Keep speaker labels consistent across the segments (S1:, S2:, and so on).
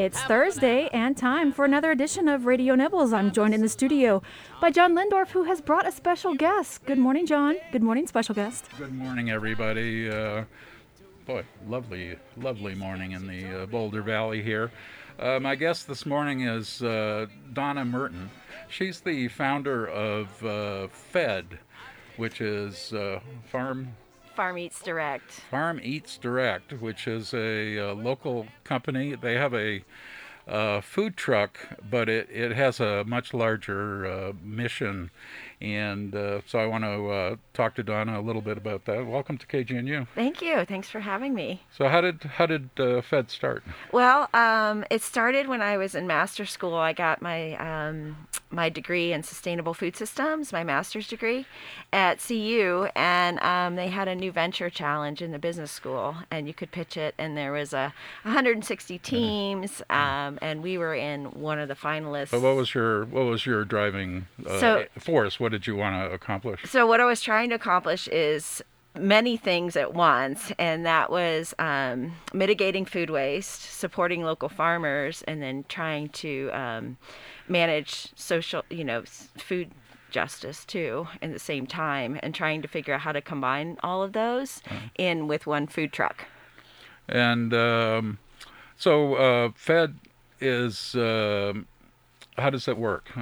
S1: It's Thursday and time for another edition of Radio Nibbles. I'm joined in the studio by John Lindorf, who has brought a special guest. Good morning, John. Good morning, special guest.
S2: Good morning, everybody. Boy, lovely morning in the Boulder Valley here. My guest this morning is Donna Merton. She's the founder of FED, which is
S3: Farm Eats Direct.
S2: Farm Eats Direct, which is a local company. They have a food truck, but it has a much larger mission. And so I want to talk to Donna a little bit about that. Welcome to KGNU.
S3: Thank you. Thanks for having me.
S2: So how did FED start?
S3: Well, it started when I was in master's school. I got my my degree in sustainable food systems, my master's degree at CU, and they had a new venture challenge in the business school, and you could pitch it, and there was 160 teams, and we were in one of the finalists.
S2: But what was your driving force? What did you want to accomplish?
S3: So what I was trying to accomplish is many things at once, and that was mitigating food waste, supporting local farmers, and then trying to manage social, food justice too in the same time, and trying to figure out how to combine all of those in with one food truck.
S2: And so FED is. How does that work?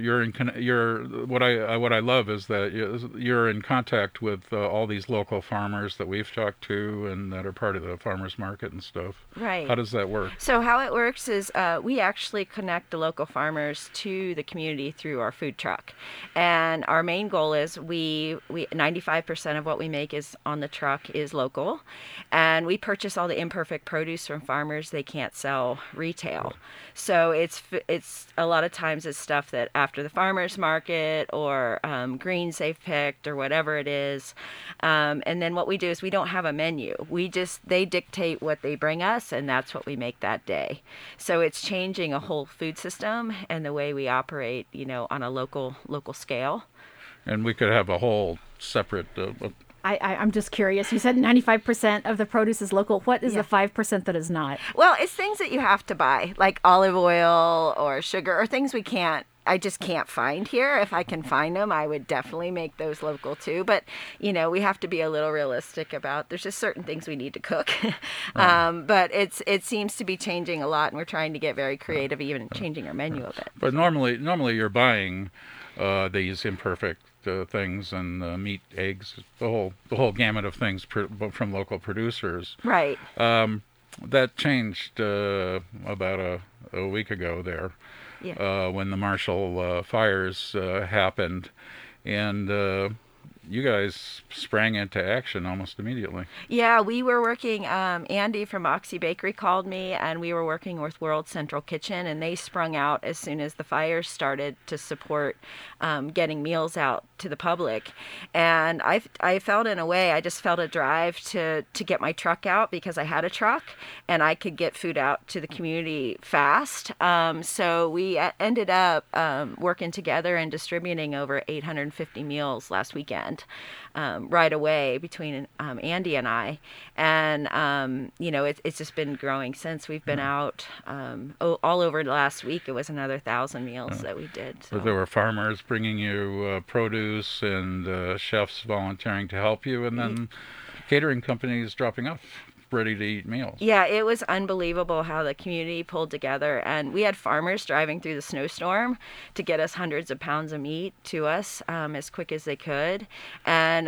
S2: What I love is that you're in contact with all these local farmers that we've talked to and that are part of the farmers market and stuff.
S3: Right.
S2: How does that work?
S3: So how it works is we actually connect the local farmers to the community through our food truck, and our main goal is we 95% of what we make is on the truck is local, and we purchase all the imperfect produce from farmers they can't sell retail. So it's a lot of times it's stuff that after the farmers market or greens they've picked or whatever it is, and then what we do is we don't have a menu. They dictate what they bring us, and that's what we make that day. So it's changing a whole food system and the way we operate, on a local scale.
S2: And we could have a whole separate.
S1: I'm just curious. You said 95% of the produce is local. What is the 5% that is not?
S3: Well, it's things that you have to buy, like olive oil or sugar or things I just can't find here. If I can find them, I would definitely make those local too. But, we have to be a little realistic about, there's just certain things we need to cook. But it seems to be changing a lot, and we're trying to get very creative, even changing our menu a bit.
S2: But normally you're buying these imperfect things and meat, eggs, the whole gamut of things from local producers.
S3: Right.
S2: That changed about a week ago there.
S3: Yeah.
S2: When the Marshall fires happened, and you guys sprang into action almost immediately.
S3: Yeah, we were working, Andy from Oxy Bakery called me, and we were working with World Central Kitchen, and they sprung out as soon as the fires started to support getting meals out to the public. And I felt, in a way, I just felt a drive to get my truck out, because I had a truck and I could get food out to the community fast. So we ended up working together and distributing over 850 meals last weekend. Right away between Andy and I, and it's just been growing since. We've been out all over last week. It was another 1,000 meals that we did. So.
S2: But there were farmers bringing you produce and chefs volunteering to help you, and then catering companies dropping off ready-to-eat meals.
S3: Yeah, it was unbelievable how the community pulled together, and we had farmers driving through the snowstorm to get us hundreds of pounds of meat to us as quick as they could, and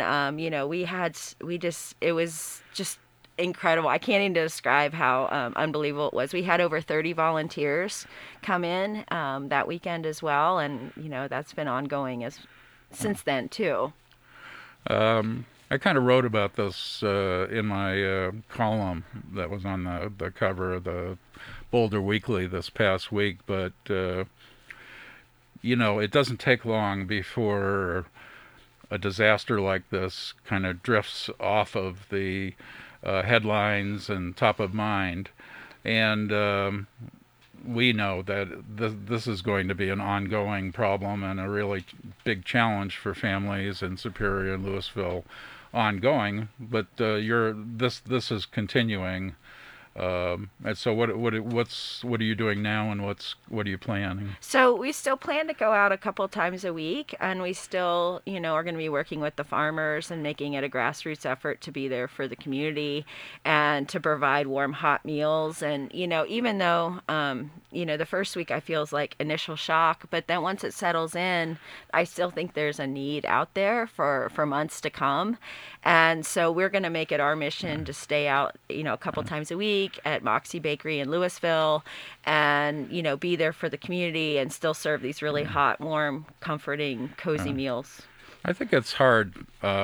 S3: it was just incredible. I can't even describe how unbelievable it was. We had over 30 volunteers come in that weekend as well, and that's been ongoing since then too.
S2: I kind of wrote about this in my column that was on the cover of the Boulder Weekly this past week, but it doesn't take long before a disaster like this kind of drifts off of the headlines and top of mind, and we know that this is going to be an ongoing problem and a really big challenge for families in Superior and Louisville ongoing, but this is continuing And so what are you doing now, and what are you planning?
S3: So we still plan to go out a couple times a week, and we still, are going to be working with the farmers and making it a grassroots effort to be there for the community and to provide warm, hot meals. And, even though, the first week I feels like initial shock, but then once it settles in, I still think there's a need out there for months to come. And so we're going to make it our mission to stay out, a couple times a week at Moxie Bakery in Louisville and, be there for the community and still serve these really hot, warm, comforting, cozy meals.
S2: I think it's hard,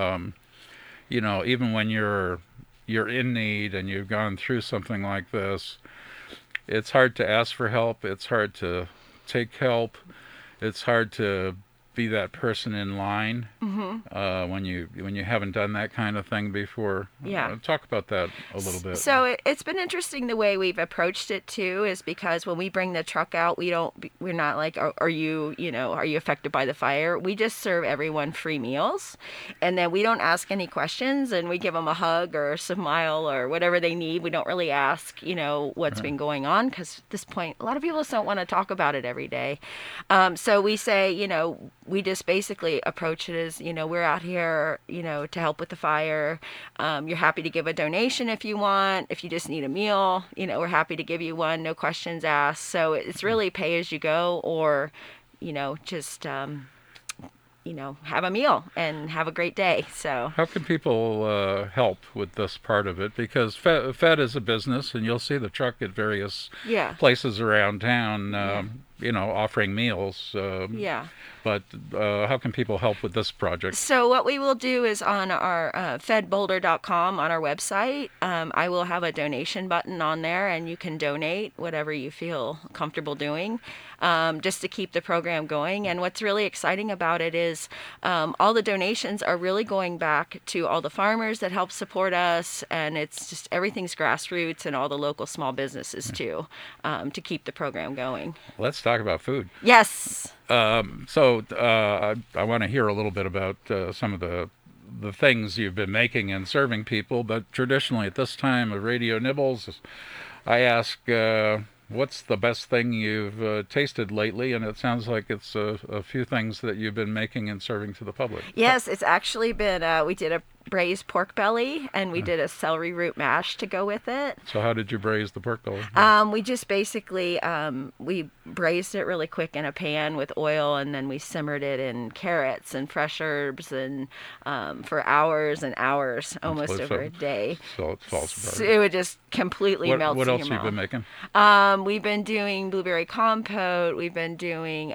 S2: even when you're in need and you've gone through something like this, it's hard to ask for help. It's hard to take help. It's hard to be that person in line when you haven't done that kind of thing before.
S3: Yeah.
S2: Talk about that a little bit.
S3: So it's been interesting the way we've approached it too, is because when we bring the truck out, we're not like, are you affected by the fire? We just serve everyone free meals, and then we don't ask any questions, and we give them a hug or a smile or whatever they need. We don't really ask, what's been going on, because at this point, a lot of people just don't want to talk about it every day. So we say, we just basically approach it as, we're out here, to help with the fire. You're happy to give a donation if you want. If you just need a meal, we're happy to give you one, no questions asked. So it's really pay as you go, or, just, have a meal and have a great day. So
S2: how can people help with this part of it? Because Fed is a business, and you'll see the truck at various places around town, offering meals. But how can people help with this project?
S3: So what we will do is on our fedboulder.com, on our website, I will have a donation button on there, and you can donate whatever you feel comfortable doing, just to keep the program going. And what's really exciting about it is all the donations are really going back to all the farmers that help support us, and it's just everything's grassroots, and all the local small businesses too, to keep the program going.
S2: Let's talk about food.
S3: Yes.
S2: So I want to hear a little bit about some of the things you've been making and serving people. But traditionally at this time of Radio Nibbles, I ask, what's the best thing you've tasted lately? And it sounds like it's a few things that you've been making and serving to the public.
S3: Yes, it's actually been, we did a braised pork belly, and we did a celery root mash to go with it.
S2: So how did you braise the pork belly?
S3: We just basically, we braised it really quick in a pan with oil, and then we simmered it in carrots and fresh herbs and for hours and hours, almost over a day.
S2: So it falls apart.
S3: So it would just completely melt in your mouth.
S2: What else have you been making?
S3: We've been doing blueberry compote. We've been doing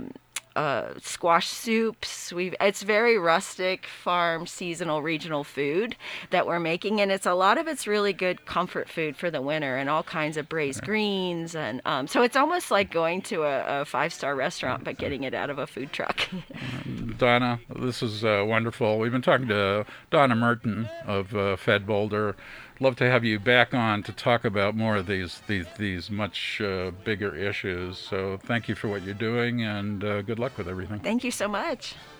S3: squash soups. It's very rustic, farm, seasonal, regional food that we're making, and a lot of it's really good comfort food for the winter, and all kinds of braised greens, and so it's almost like going to a 5-star restaurant but getting it out of a food truck.
S2: Donna, this is wonderful. We've been talking to Donna Merton of Fed Boulder. Love to have you back on to talk about more of these much bigger issues. So thank you for what you're doing, and good luck with everything.
S3: Thank you so much.